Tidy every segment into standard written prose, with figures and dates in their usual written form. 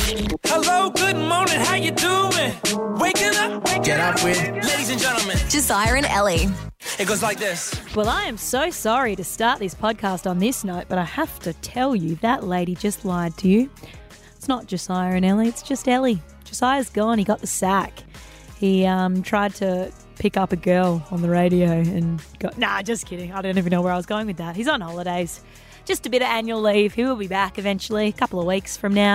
Hello, good morning, how you doing? Waking up, Get up with ladies and gentlemen. Josiah and Ellie. It goes like this. Well, I am so sorry to start this podcast on this note, but I have to tell you that lady just lied to you. It's not Josiah and Ellie, it's just Ellie. Josiah's gone, he got the sack. He tried to pick up a girl on the radio and got... Nah, just kidding. I don't even know where I was going with that. He's on holidays. Just a bit of annual leave. He will be back eventually, a couple of weeks from now.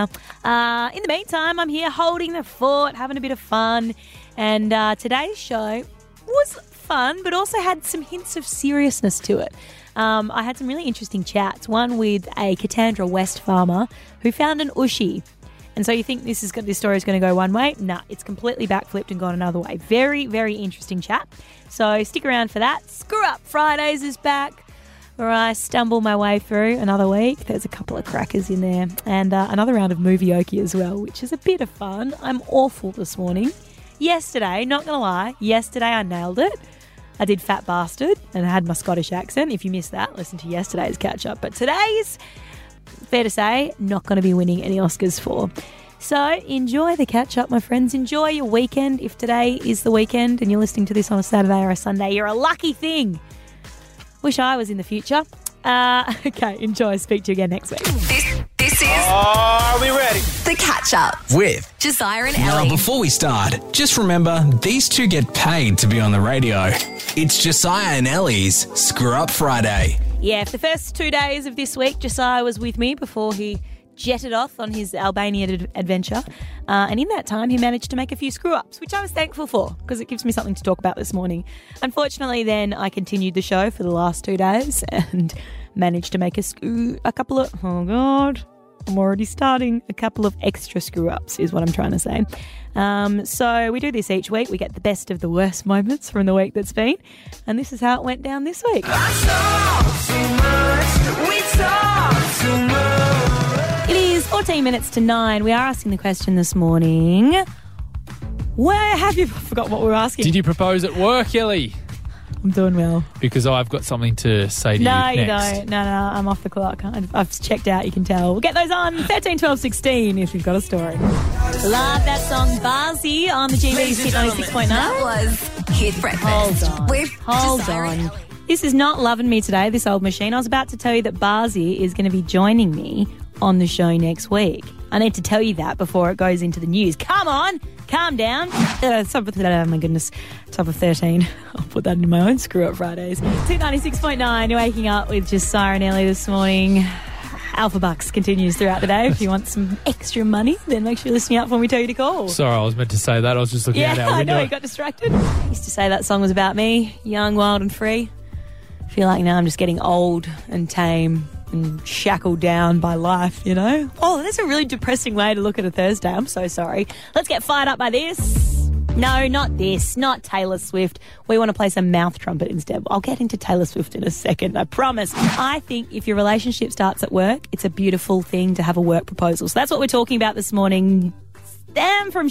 In the meantime, I'm here holding the fort, having a bit of fun. And today's show was fun, but also had some hints of seriousness to it. I had some really interesting chats. One with a Katandra West farmer who found an Ushi. And so you think this story is going to go one way? Nah, it's completely backflipped and gone another way. Very, very interesting chat. So stick around for that. Screw Up Fridays is back, where I stumble my way through another week. There's a couple of crackers in there. And another round of Movieoki as well, which is a bit of fun. I'm awful this morning. Yesterday, not going to lie, I nailed it. I did Fat Bastard and I had my Scottish accent. If you missed that, listen to yesterday's catch-up. But today's, fair to say, not going to be winning any Oscars for. So enjoy the catch-up, my friends. Enjoy your weekend. If today is the weekend and you're listening to this on a Saturday or a Sunday, you're a lucky thing. Wish I was in the future. Okay, enjoy. Speak to you again next week. This is Are we ready? The Catch-Up. with. Josiah and Now, Ellie. before we start, just remember, these two get paid to be on the radio. It's Josiah and Ellie's Screw Up Friday. Yeah, for the first 2 days of this week, Josiah was with me before he jetted off on his Albania adventure. And in that time, he managed to make a few screw-ups, which I was thankful for because it gives me something to talk about this morning. Unfortunately, then I continued the show for the last 2 days and managed to make a couple of... Oh, God. I'm already starting. A couple of extra screw-ups is what I'm trying to say. So we do this each week. We get the best of the worst moments from the week that's been. And this is how it went down this week. It is 14 minutes to 9. We are asking the question this morning. Where have you... I forgot what we were asking. Did you propose at work, Ellie? I'm doing well. Because I've got something to say to you No, next. you don't. No, I'm off the clock. I've checked out, you can tell. We'll get those on 13, 12, 16 if you've got a story. Love that song, Barzy, on the GB's Hit 96.9. That was Hit Breakfast. Hold on. With Hold Josiah and on. Ellie. This is not loving me today, this old machine. I was about to tell you that Barzy is going to be joining me on the show next week. I need to tell you that before it goes into the news. Come on, calm down. Oh my goodness, top of 13. I'll put that in my own Screw Up Fridays. 296.9, you're waking up with Josiah and Ellie this morning. Alpha Bucks continues throughout the day. If you want some extra money, then make sure you're listening out when we tell you to call. Sorry, I was meant to say that. I was just looking out our I window. know, you got distracted. I used to say that song was about me, young, wild and free. I feel like now I'm just getting old and tame and shackled down by life, you know? Oh, that's a really depressing way to look at a Thursday. I'm so sorry. Let's get fired up by this. No, not this. Not Taylor Swift. We want to play some mouth trumpet instead. I'll get into Taylor Swift in a second, I promise. I think if your relationship starts at work, it's a beautiful thing to have a work proposal. So that's what we're talking about this morning. Damn from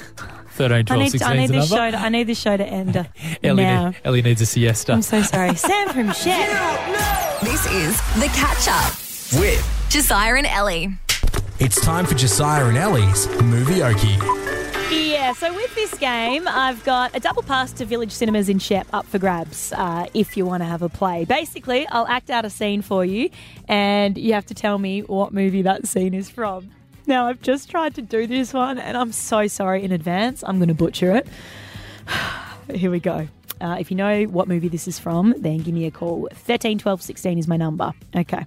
13, 12, 16 is another. I need this show to end Ellie, now. Ellie needs a siesta. I'm so sorry. Sam from Chef. This is The Catch-Up. With. Josiah and Ellie. It's time for Josiah and Ellie's Movieoki. Yeah, so with this game, I've got a double pass to Village Cinemas in Shep up for grabs if you want to have a play. Basically, I'll act out a scene for you and you have to tell me what movie that scene is from. Now, I've just tried to do this one and I'm so sorry in advance. I'm going to butcher it. Here we go. If you know what movie this is from, then give me a call. 13 12 16 is my number. Okay.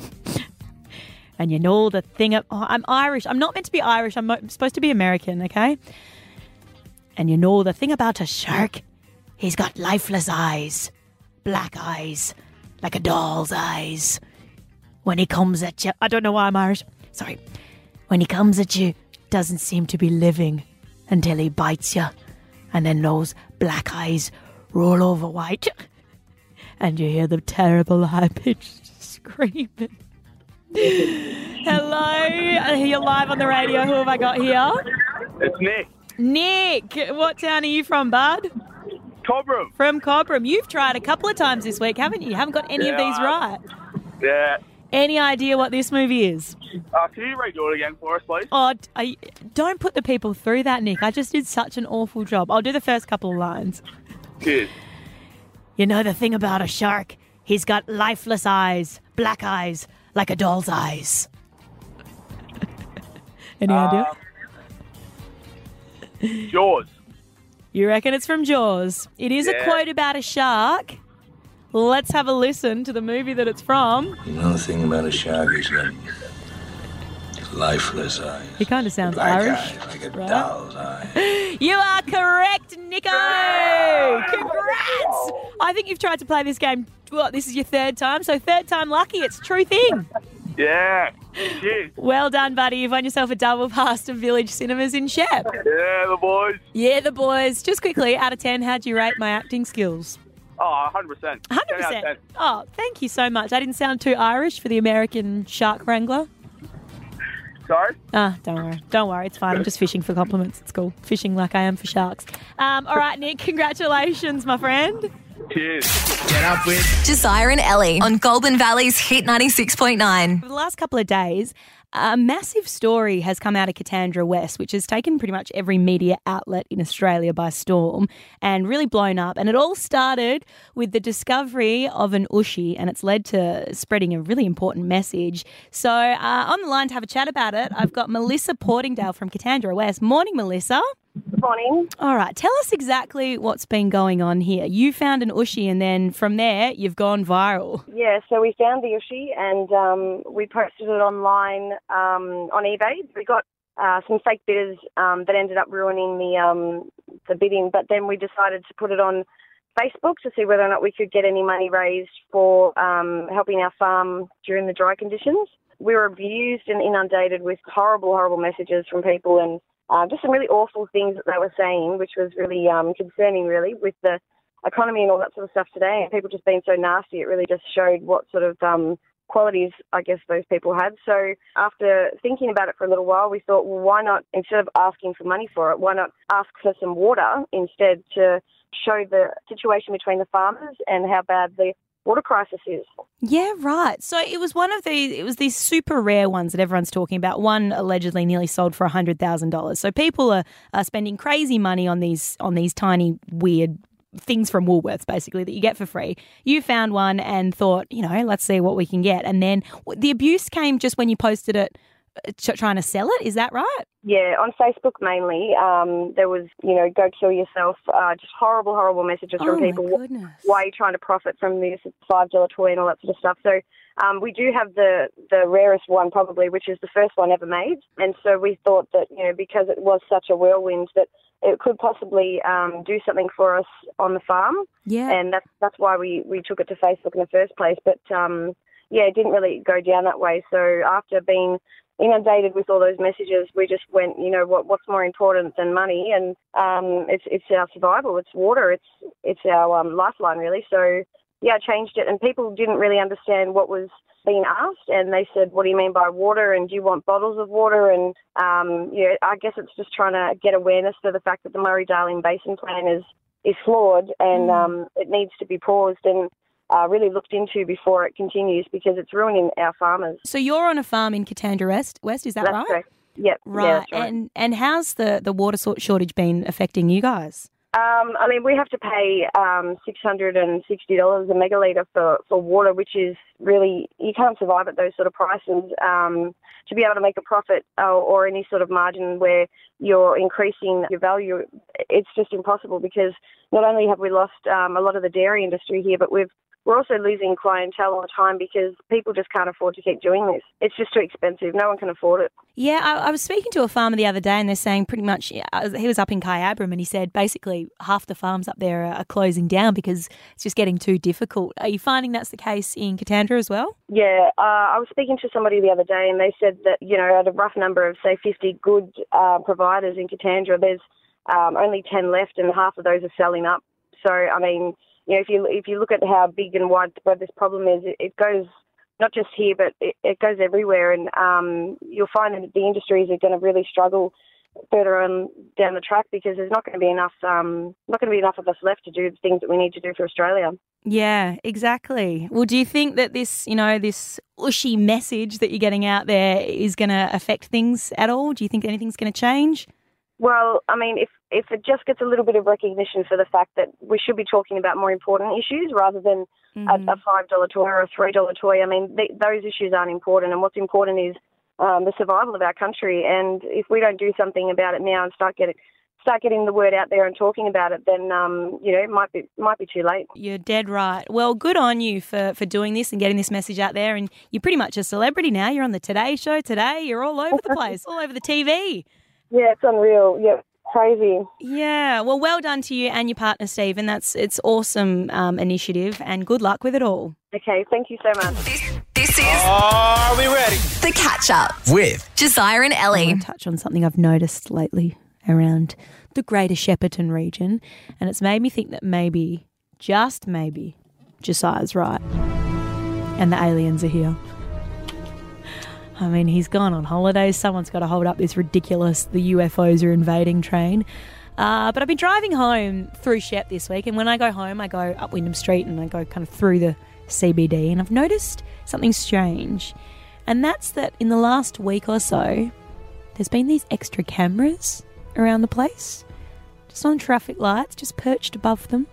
And you know the thing of... Oh, I'm Irish. I'm not meant to be Irish. I'm supposed to be American, okay? And you know the thing about a shark? He's got lifeless eyes. Black eyes. Like a doll's eyes. When he comes at you... I don't know why I'm Irish. Sorry. When he comes at you, doesn't seem to be living until he bites you. And then those black eyes roll over white. And you hear the terrible high-pitched screaming. Hello, you're live on the radio. Who have I got here? It's Nick. Nick, what town are you from, bud? Cobram. From Cobram. You've tried a couple of times this week, haven't you? You haven't got any of Yeah, these right. Yeah. Any idea what this movie is? Can you redo it again for us, please? Oh, don't put the people through that, Nick. I just did such an awful job. I'll do the first couple of lines. Cheers. You know the thing about a shark? He's got lifeless eyes, black eyes, like a doll's eyes. Any idea? Jaws. You reckon it's from Jaws? It is a quote about a shark. Let's have a listen to the movie that it's from. You know the thing about a shark is that lifeless eyes. He kind of sounds Black Irish. eyes, like a doll's eye. You are correct, Nico! Congrats! I think you've tried to play this game, this is your third time, so third time lucky. It's a true thing. Yeah. Cheers. Well done, buddy. You've won yourself a double pass to Village Cinemas in Shep. Yeah, the boys. Yeah, the boys. Just quickly, out of 10, how'd you rate my acting skills? Oh, 100%. 100%. Oh, thank you so much. I didn't sound too Irish for the American shark wrangler. Sorry? Don't worry. It's fine. I'm just fishing for compliments. It's cool. Fishing like I am for sharks. All right, Nick, congratulations, my friend. Cheers. Get up with Josiah and Ellie on Goulburn Valley's Hit 96.9. For the last couple of days, a massive story has come out of Katandra West, which has taken pretty much every media outlet in Australia by storm and really blown up. And it all started with the discovery of an Ushi, and it's led to spreading a really important message. So on the line to have a chat about it, I've got Melissa Portingdale from Katandra West. Morning, Melissa. Good morning. All right, tell us exactly what's been going on here. You found an Ushi and then from there you've gone viral. Yeah, so we found the Ushi and we posted it online on eBay. We got some fake bidders that ended up ruining the bidding, but then we decided to put it on Facebook to see whether or not we could get any money raised for helping our farm during the dry conditions. We were abused and inundated with horrible, horrible messages from people and just some really awful things that they were saying, which was really concerning, really, with the economy and all that sort of stuff today. And people just being so nasty, it really just showed what sort of qualities, I guess, those people had. So after thinking about it for a little while, we thought, well, why not, instead of asking for money for it, why not ask for some water instead to show the situation between the farmers and how bad the water crisis is. Yeah, right. So it was these super rare ones that everyone's talking about. One allegedly nearly sold for $100,000. So people are spending crazy money on these tiny weird things from Woolworths, basically, that you get for free. You found one and thought, let's see what we can get. And then the abuse came just when you posted it trying to sell it. Is that right? Yeah, on Facebook mainly. There was, go kill yourself, just horrible, horrible messages from people. Goodness. Why are you trying to profit from this $5 toy and all that sort of stuff? So we do have the rarest one probably, which is the first one ever made. And so we thought that, because it was such a whirlwind, that it could possibly do something for us on the farm. Yeah. And that's why we took it to Facebook in the first place. But, it didn't really go down that way. So after being inundated with all those messages, we just went, what's more important than money? And it's our survival, it's water, it's our lifeline, really. So, I changed it, and people didn't really understand what was being asked, and they said, what do you mean by water, and do you want bottles of water? And, I guess it's just trying to get awareness to the fact that the Murray-Darling Basin Plan is flawed, and it needs to be paused and really looked into before it continues, because it's ruining our farmers. So you're on a farm in Katandra West, is that right? That's correct. Yep. Right. Yeah, that's right. And how's the water shortage been affecting you guys? We have to pay $660 a megalitre for water, which is really, you can't survive at those sort of prices. To be able to make a profit or any sort of margin where you're increasing your value, it's just impossible, because not only have we lost a lot of the dairy industry here, but we're also losing clientele all the time because people just can't afford to keep doing this. It's just too expensive. No one can afford it. Yeah, I was speaking to a farmer the other day, and they're saying pretty much, he was up in Kyabram, and he said basically half the farms up there are closing down because it's just getting too difficult. Are you finding that's the case in Katandra as well? Yeah, I was speaking to somebody the other day, and they said that, at a rough number of, say, 50 good providers in Katandra, there's only 10 left, and half of those are selling up. So, if you look at how big and widespread this problem is, it goes not just here, but it goes everywhere. And you'll find that the industries are going to really struggle further on down the track, because there's not going to be enough of us left to do the things that we need to do for Australia. Yeah, exactly. Well, do you think that this, this ushy message that you're getting out there is going to affect things at all? Do you think anything's going to change? Well, I mean, if it just gets a little bit of recognition for the fact that we should be talking about more important issues rather than a $5 toy or a $3 toy. I mean, those issues aren't important, and what's important is the survival of our country. And if we don't do something about it now and start getting the word out there and talking about it, then it might be too late. You're dead right. Well, good on you for doing this and getting this message out there. And you're pretty much a celebrity now. You're on the Today Show today. You're all over the place, all over the TV. Yeah, it's unreal. Yeah, crazy. Yeah. Well done to you and your partner, Stephen. It's awesome initiative, and good luck with it all. Okay, thank you so much. This is Are we ready? The Catch Up With Josiah and I Ellie. want to touch on something I've noticed lately around the Greater Shepparton region, and it's made me think that maybe, just maybe, Josiah's right and the aliens are here. I mean, he's gone on holidays. Someone's got to hold up this ridiculous the UFOs are invading train. But I've been driving home through Shep this week, and when I go home, I go up Wyndham Street and I go kind of through the CBD, and I've noticed something strange, and that's that in the last week or so, there's been these extra cameras around the place, just on traffic lights, just perched above them.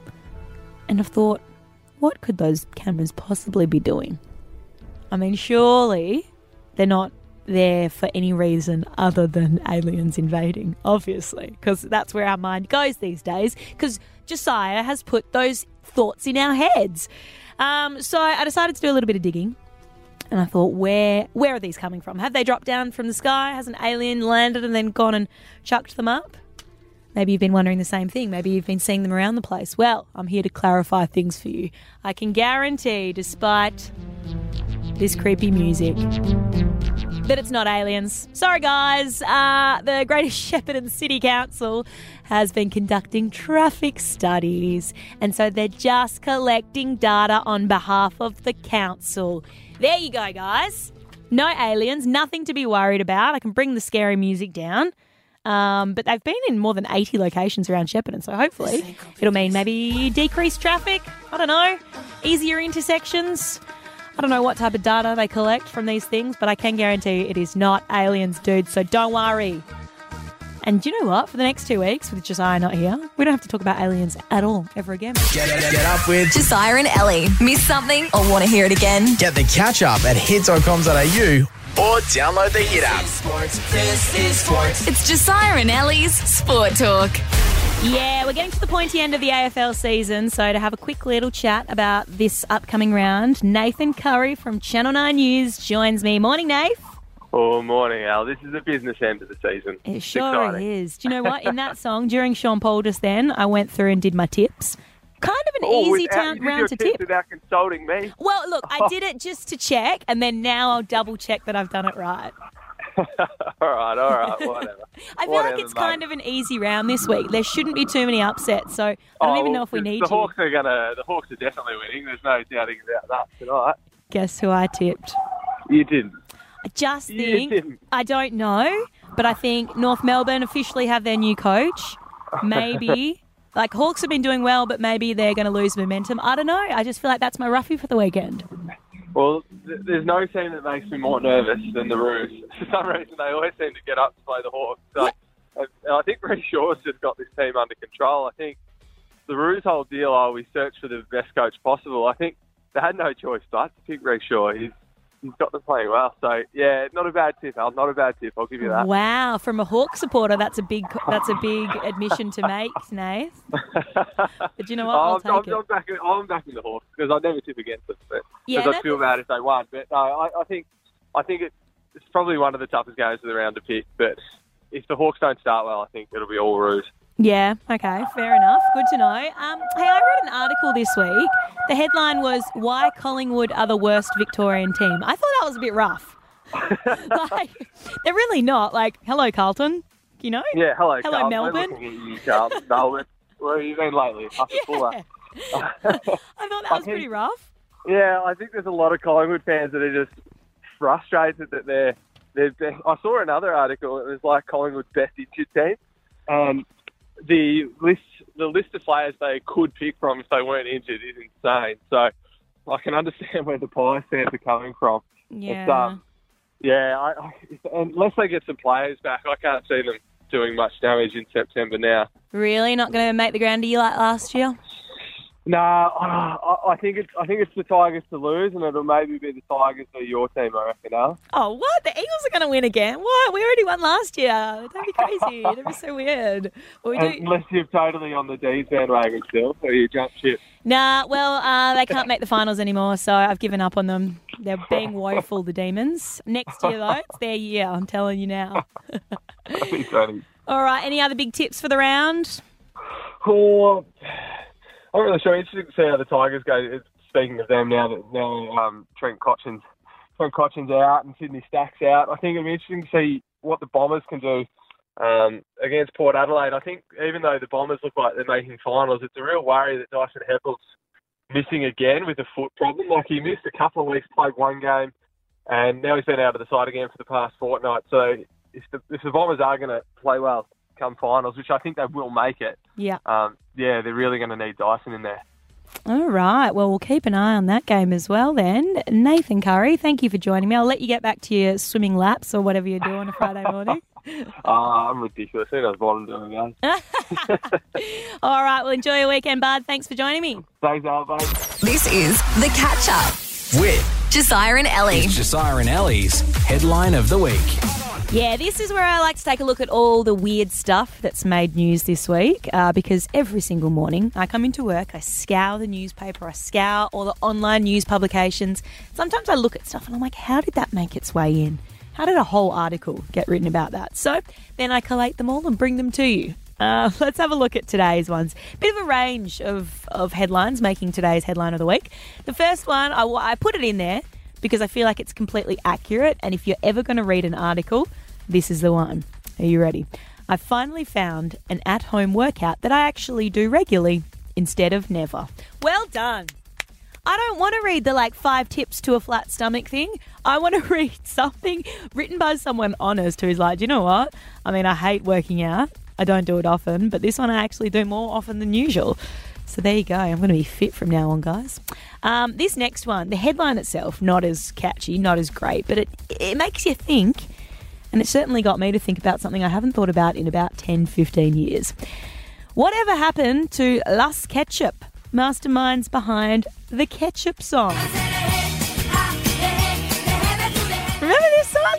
And I've thought, what could those cameras possibly be doing? I mean, surely they're not there for any reason other than aliens invading, obviously, because that's where our mind goes these days, because Josiah has put those thoughts in our heads. So I decided to do a little bit of digging, and I thought, where are these coming from? Have they dropped down from the sky? Has an alien landed and then gone and chucked them up? Maybe you've been wondering the same thing. Maybe you've been seeing them around the place. Well, I'm here to clarify things for you. I can guarantee, despite this creepy music, that it's not aliens. Sorry, guys. The Greater Shepparton City Council has been conducting traffic studies, and so they're just collecting data on behalf of the council. There you go, guys. No aliens, nothing to be worried about. I can bring the scary music down. But they've been in more than 80 locations around Shepparton, so hopefully it'll mean maybe decreased traffic. I don't know. Easier intersections. I don't know what type of data they collect from these things, but I can guarantee it is not aliens, dude, so don't worry. And do you know what? For the next 2 weeks, with Josiah not here, we don't have to talk about aliens at all ever again. Get up with Josiah and Ellie. Miss something or want to hear it again? Get the catch up at hits.com.au or download the Hit app. This is sports. It's Josiah and Ellie's Sport Talk. Yeah, we're getting to the pointy end of the AFL season, so to have a quick little chat about this upcoming round, Nathan Curry from Channel 9 News joins me. Morning, Nath. Oh, morning, Al. This is the business end of the season. It sure is. Do you know what? In that song, during Sean Paul just then, I went through and did my tips. Kind of an easy round to tip. Without consulting me. Well, look, I did it just to check, and then now I'll double check that I've done it right. all right, whatever. I feel like it's kind of an easy round this week. There shouldn't be too many upsets, so I don't even know if we need the Hawks are definitely winning. There's no doubting about that tonight. Guess who I tipped? You didn't. I just think, I don't know, but I think North Melbourne officially have their new coach. Maybe. Like, Hawks have been doing well, but maybe they're going to lose momentum. I don't know. I just feel like that's my roughie for the weekend. Well, there's no team that makes me more nervous than the Roos. For some reason, they always seem to get up to play the Hawks. So, I think Reece Shaw's just got this team under control. I think the Roos' whole deal, we search for the best coach possible. I think they had no choice but to pick Reece Shaw. He's got them playing well. So, yeah, not a bad tip, Al. Not a bad tip. I'll give you that. Wow. From a Hawk supporter, that's a big admission to make, Nath. But you know what? I'll take it. I'm backing the Hawks because I never tip against them. Yeah, because I'd feel bad if they won. But no, I think it's probably one of the toughest games of the round to pick. But if the Hawks don't start well, I think it'll be all Roos. Yeah, okay, fair enough. Good to know. Hey, I read an article this week. The headline was, "Why Collingwood are the worst Victorian team." I thought that was a bit rough. Like, they're really not. Like, hello, Carlton, you know? Yeah, hello, Carlton. Melbourne. We're looking at you, Carlton. Melbourne. Where have you been lately? I thought that was pretty rough. Yeah, I think there's a lot of Collingwood fans that are just frustrated that they're I saw another article. It was like Collingwood's best injured team. The list of players they could pick from if they weren't injured is insane. So I can understand where the Pies fans are coming from. Yeah. Unless they get some players back, I can't see them doing much damage in September now. Really? Not going to make the grand year like last year? No, I think it's the Tigers to lose, and it'll maybe be the Tigers or your team, I reckon, Al. Oh, what? The Eagles are going to win again? What? We already won last year. Don't be crazy. That'd be so weird. Unless you're totally on the D's bandwagon still, or you jump ship. Nah, well, they can't make the finals anymore, so I've given up on them. They're being woeful, the Demons. Next year, though, it's their year, I'm telling you now. All right, any other big tips for the round? Oh, I'm not really sure. Interesting to see how the Tigers go. Speaking of them, now Trent Cotchin's out and Sydney Stack's out, I think it'll be interesting to see what the Bombers can do against Port Adelaide. I think even though the Bombers look like they're making finals, it's a real worry that Dyson Heppel's missing again with a foot problem. Like, he missed a couple of weeks, played one game, and now he's been out of the side again for the past fortnight. So if the Bombers are going to play well come finals, which I think they will make it, they're really going to need Dyson in there. All right. Well, we'll keep an eye on that game as well then. Nathan Curry, thank you for joining me. I'll let you get back to your swimming laps or whatever you do on a Friday morning. I'm ridiculous. Who knows what I'm doing, guys? All right. Well, enjoy your weekend, bud. Thanks for joining me. Thanks, Al. Bye. This is The Catch Up with Josiah and Ellie. It's Josiah and Ellie's Headline of the Week. Yeah, this is where I like to take a look at all the weird stuff that's made news this week because every single morning I come into work, I scour the newspaper, I scour all the online news publications. Sometimes I look at stuff and I'm like, how did that make its way in? How did a whole article get written about that? So then I collate them all and bring them to you. Let's have a look at today's ones. Bit of a range of headlines making today's Headline of the Week. The first one, I put it in there because I feel like it's completely accurate, and if you're ever going to read an article, this is the one. Are you ready? I finally found an at-home workout that I actually do regularly instead of never. Well done. I don't want to read the 5 tips to a flat stomach thing. I want to read something written by someone honest who's like, you know what? I mean, I hate working out. I don't do it often, but this one I actually do more often than usual. So there you go. I'm going to be fit from now on, guys. This next one, the headline itself, not as catchy, not as great, but it makes you think. And it certainly got me to think about something I haven't thought about in about 10, 15 years. Whatever happened to Las Ketchup, masterminds behind the Ketchup song? Remember this song?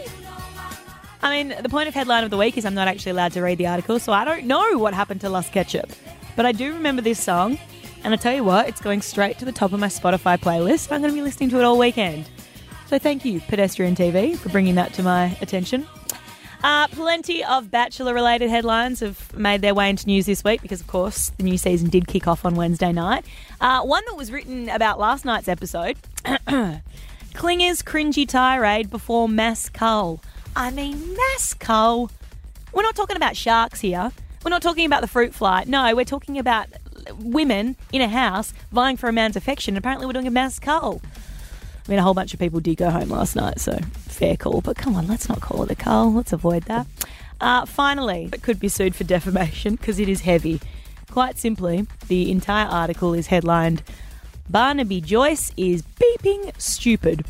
I mean, the point of Headline of the Week is I'm not actually allowed to read the article, so I don't know what happened to Las Ketchup. But I do remember this song, and I tell you what, it's going straight to the top of my Spotify playlist. I'm going to be listening to it all weekend. So thank you, Pedestrian TV, for bringing that to my attention. Plenty of Bachelor-related headlines have made their way into news this week because, of course, the new season did kick off on Wednesday night. One that was written about last night's episode, Clinger's cringy tirade before mass cull. I mean, mass cull. We're not talking about sharks here. We're not talking about the fruit fly. No, we're talking about women in a house vying for a man's affection. Apparently we're doing a mass cull. I mean, a whole bunch of people did go home last night, so fair call. But come on, let's not call it a cull. Let's avoid that. Finally, it could be sued for defamation because it is heavy. Quite simply, the entire article is headlined, Barnaby Joyce is beeping stupid.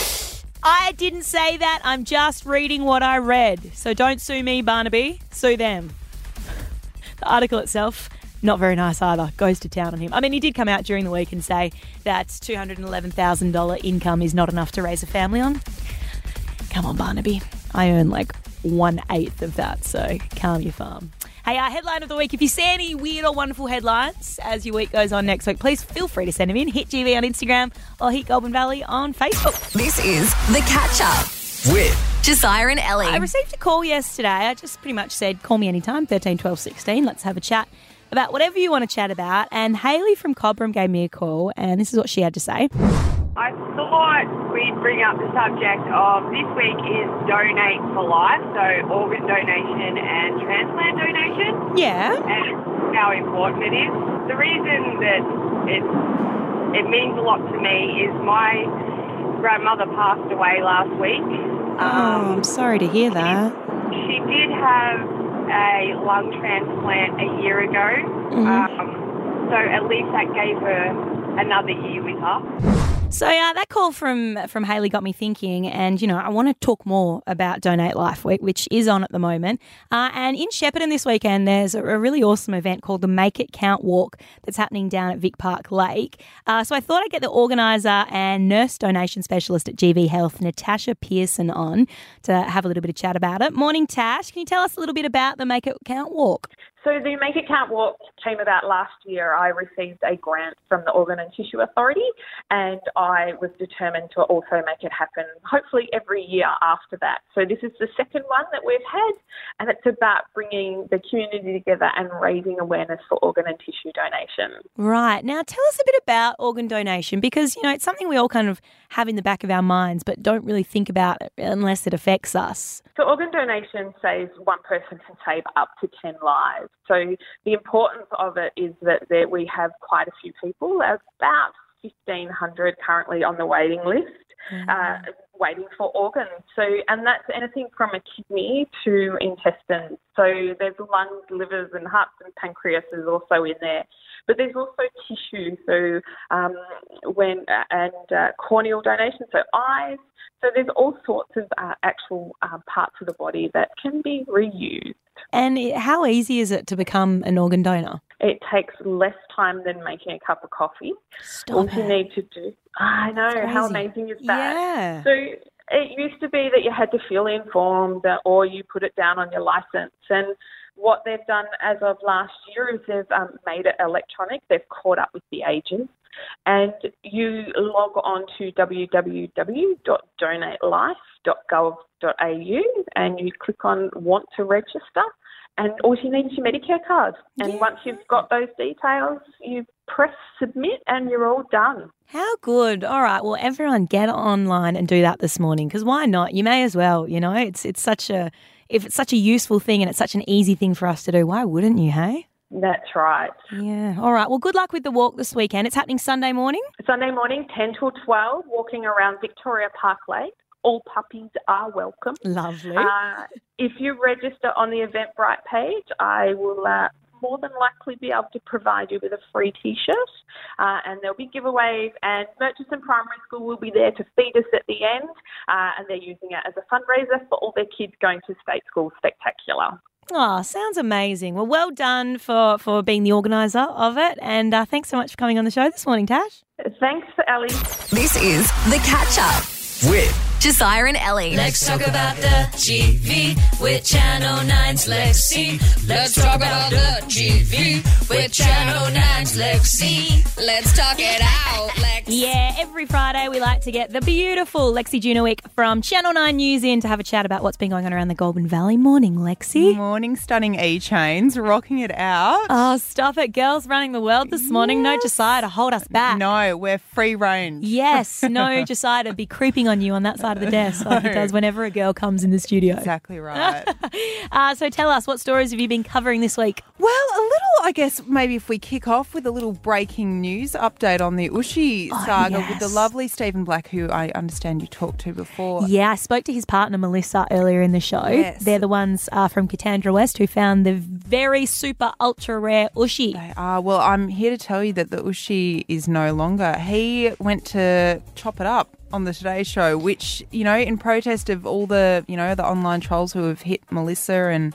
I didn't say that. I'm just reading what I read. So don't sue me, Barnaby. Sue them. The article itself, not very nice either. Goes to town on him. I mean, he did come out during the week and say that $211,000 income is not enough to raise a family on. Come on, Barnaby. I earn 1/8 of that, so calm your farm. Hey, Headline of the Week. If you see any weird or wonderful headlines as your week goes on next week, please feel free to send them in. Hit GV on Instagram or hit Goulburn Valley on Facebook. This is The Catch Up with Josiah and Ellie. I received a call yesterday. I just pretty much said, call me anytime, 13 12 16. Let's have a chat about whatever you want to chat about. And Hayley from Cobram gave me a call, and this is what she had to say. I thought we'd bring up the subject of this week is Donate for Life, so organ donation and transplant donation. Yeah. And how important it is. The reason that it means a lot to me is my grandmother passed away last week. I'm sorry to hear that. She did have a lung transplant a year ago, so at least that gave her another year with us. So that call from Hayley got me thinking, and, I want to talk more about Donate Life Week, which is on at the moment. And in Shepparton this weekend, there's a really awesome event called the Make It Count Walk that's happening down at Vic Park Lake. So I thought I'd get the organiser and nurse donation specialist at GV Health, Natasha Pearson, on to have a little bit of chat about it. Morning, Tash. Can you tell us a little bit about the Make It Count Walk? So the Make It Count Walk came about last year. I received a grant from the Organ and Tissue Authority, and I was determined to also make it happen, hopefully every year after that. So this is the second one that we've had, and it's about bringing the community together and raising awareness for organ and tissue donation. Right. Now, tell us a bit about organ donation, because, it's something we all kind of have in the back of our minds but don't really think about it unless it affects us. So organ donation saves one person can save up to 10 lives. So the importance of it is that we have quite a few people. There's about 1,500 currently on the waiting list, waiting for organs. So, and that's anything from a kidney to intestines. So there's lungs, livers and hearts and pancreas is also in there. But there's also tissue, so corneal donation, so eyes. So there's all sorts of actual parts of the body that can be reused. And how easy is it to become an organ donor? It takes less time than making a cup of coffee. All you need to do. I know, how amazing is that? Yeah. So it used to be that you had to fill in forms or you put it down on your licence. And what they've done as of last year is they've made it electronic. They've caught up with the ages. And you log on to www.donatelife.gov.au and you click on Want to Register. And all you need is your Medicare card. And once you've got those details, you press submit and you're all done. How good. All right. Well, everyone get online and do that this morning, because why not? You may as well, If it's such a useful thing and it's such an easy thing for us to do, why wouldn't you, hey? That's right. Yeah. All right. Well, good luck with the walk this weekend. It's happening Sunday morning? Sunday morning, 10 till 12, walking around Victoria Park Lake. All puppies are welcome. Lovely. If you register on the Eventbrite page, I will more than likely be able to provide you with a free T-shirt, and there'll be giveaways, and Murchison Primary School will be there to feed us at the end, and they're using it as a fundraiser for all their kids going to State School Spectacular. Oh, sounds amazing. Well done for being the organiser of it, and thanks so much for coming on the show this morning, Tash. Thanks, Ellie. This is The Catch Up with Josiah and Ellie. Let's talk about the GV with Channel 9's Lexi. Let's talk about the GV with Channel 9's Lexi. Let's talk it out, Lex. Yeah, every Friday we like to get the beautiful Lexi Junowick from Channel 9 News in to have a chat about what's been going on around the Goulburn Valley. Morning, Lexi. Morning, stunning E-Chains, rocking it out. Oh, stop it. Girls running the world this morning. No Josiah to hold us back. No, we're free range. Yes, no Josiah to be creeping on you on that side of the desk like he does whenever a girl comes in the studio. Exactly right. So tell us, what stories have you been covering this week? Well, a little, I guess, maybe if we kick off with a little breaking news update on the Ushi saga with the lovely Stephen Black, who I understand you talked to before. Yeah, I spoke to his partner Melissa earlier in the show. Yes. They're the ones from Katandra West who found the very super ultra rare Ushi. They are. Well, I'm here to tell you that the Ushi is no longer. He went to chop it up on the Today Show, which, in protest of all the, the online trolls who have hit Melissa and,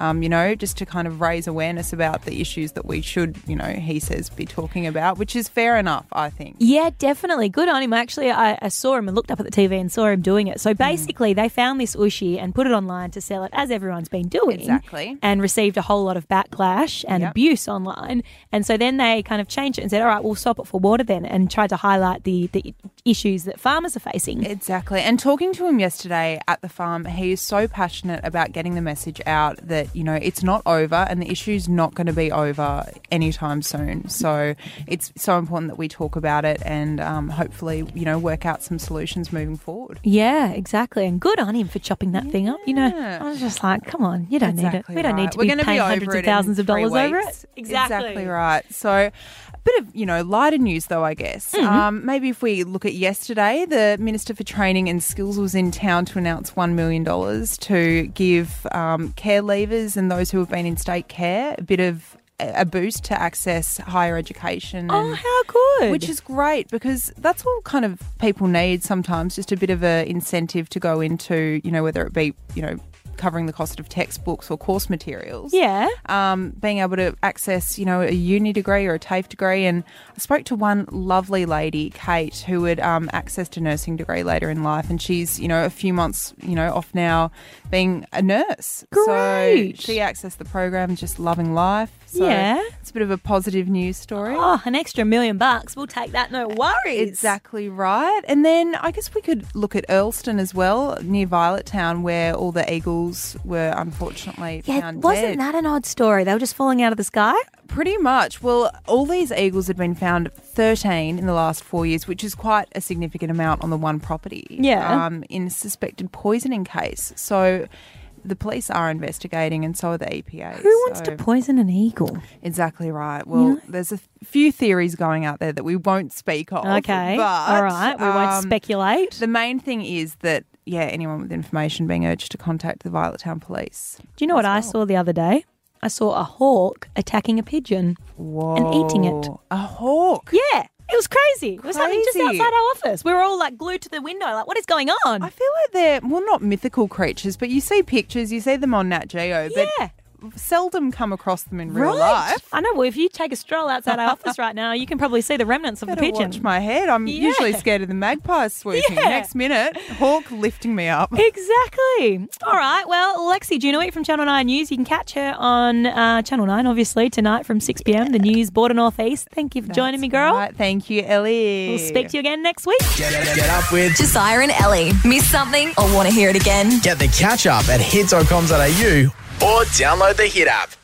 just to kind of raise awareness about the issues that we should, he says, be talking about, which is fair enough, I think. Yeah, definitely. Good on him. Actually, I saw him and looked up at the TV and saw him doing it. So basically, they found this Ushi and put it online to sell it, as everyone's been doing. Exactly. And received a whole lot of backlash and abuse online. And so then they kind of changed it and said, all right, we'll stop it for water then, and tried to highlight the issues that farmers are facing. Exactly. And talking to him yesterday at the farm, he is so passionate about getting the message out that, it's not over and the issue's not going to be over anytime soon. So it's so important that we talk about it and hopefully, work out some solutions moving forward. Yeah, exactly. And good on him for chopping that thing up. I was just like, come on, you don't need it. We don't need to be paying hundreds of thousands of dollars over it. Exactly right. So a bit of, lighter news though, I guess. Maybe if we look at yesterday, the Minister for Training and Skills was in town to announce $1 million to give care leavers and those who have been in state care a bit of a boost to access higher education. Oh, how good. Which is great because that's all kind of people need sometimes, just a bit of an incentive to go into, whether it be, covering the cost of textbooks or course materials. Yeah. Being able to access, a uni degree or a TAFE degree. And I spoke to one lovely lady, Kate, who had accessed a nursing degree later in life. And she's, a few months, off now being a nurse. Great. So she accessed the program, just loving life. So it's a bit of a positive news story. Oh, an extra $1 million. We'll take that, no worries. Exactly right. And then I guess we could look at Earlston as well, near Violet Town, where all the eagles were unfortunately found dead. Wasn't that an odd story? They were just falling out of the sky? Pretty much. Well, all these eagles had been found, 13 in the last 4 years, which is quite a significant amount on the one property. Yeah. In a suspected poisoning case. So the police are investigating, and so are the EPA. Who wants to poison an eagle? Exactly right. Well, there's a few theories going out there that we won't speak of. Okay. But, all right. We won't speculate. The main thing is that, anyone with information being urged to contact the Violet Town Police. Do you know what I saw the other day? I saw a hawk attacking a pigeon and eating it. A hawk? Yeah. It was crazy. It was something just outside our office. We were all glued to the window, what is going on? I feel like they're, not mythical creatures, but you see pictures, you see them on Nat Geo, but seldom come across them in real life. I know. Well, if you take a stroll outside our office right now, you can probably see the remnants of the pigeon. Watch my head. I'm usually scared of the magpies swooping. Next minute, hawk lifting me up. Exactly. All right. Well, Lexi Junowit from Channel 9 News. You can catch her on Channel 9, obviously, tonight from 6 p.m. The News Border Northeast. Thank you for joining me, girl. Right. Thank you, Ellie. We'll speak to you again next week. Get up with Josiah and Ellie. Miss something or want to hear it again? Get the catch up at hits.com.au or download the Hit app.